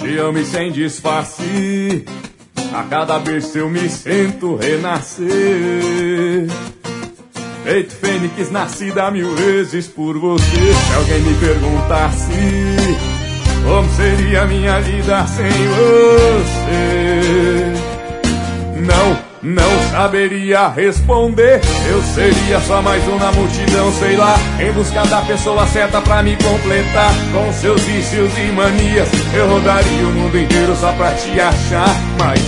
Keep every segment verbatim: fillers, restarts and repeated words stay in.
Te amo e sem disfarce, a cada berço eu me sinto renascer. Feito fênix, nascida mil vezes por você. Se alguém me perguntasse como seria minha vida sem você, não, não saberia responder. Eu seria só mais um na multidão, sei lá, em busca da pessoa certa pra me completar. Com seus vícios e manias, eu rodaria o mundo inteiro só pra te achar. Mas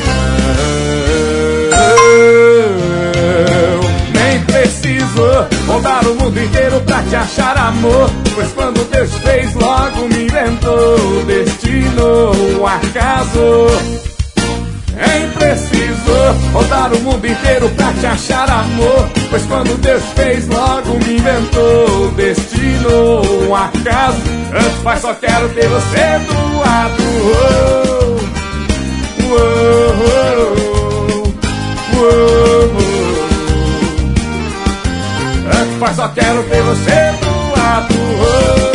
eu nem preciso rodar o mundo inteiro pra te achar, amor. Pois quando Deus fez, logo me inventou. Destino, o acaso. Nem preciso rodar o mundo inteiro pra te achar, amor. Pois quando Deus fez, logo me inventou. Destino, um acaso. Antes, pai, só quero ter você do lado. Oh, oh, oh, oh. Antes, pai, só quero ter você do lado. Oh.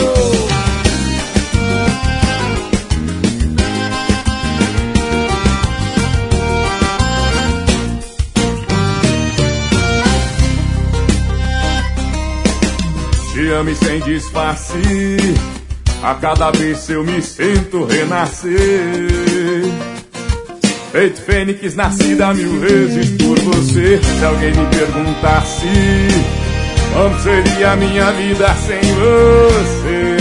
Te amo e sem disfarce, a cada vez eu me sinto renascer. Feito fênix, nascida mil vezes por você. Se alguém me perguntasse como seria a minha vida sem você,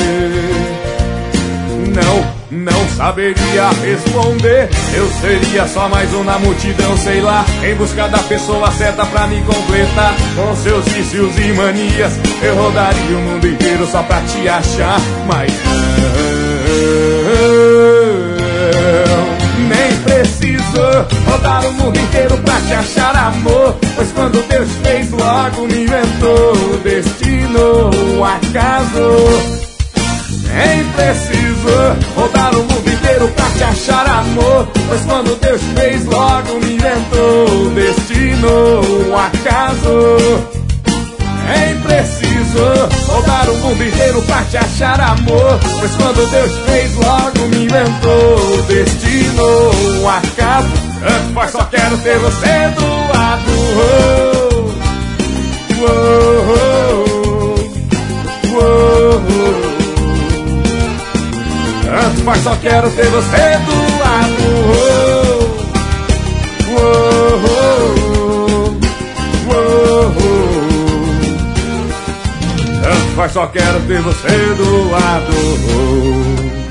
não, não saberia responder. Eu seria só mais um na multidão, sei lá, em busca da pessoa certa pra me completar. Com seus vícios e manias, eu rodaria o mundo inteiro só pra te achar. Mas eu nem preciso rodar o mundo inteiro pra te achar, amor. Pois quando Deus fez, logo me inventou. Destino, o acaso. Nem preciso rodar o mundo inteiro pra te achar, amor. Pois quando Deus fez, logo me inventou. Destino, um acaso. Nem preciso rodar o mundo inteiro pra te achar, amor. Pois quando Deus fez, logo me inventou. Destino, um acaso. Antes, pois só quero ter você do lado. Oh, oh, oh, oh, oh. Antes, mas só quero ter você do lado. Oh, oh, oh, oh, oh. Antes, mas só quero ter você do lado.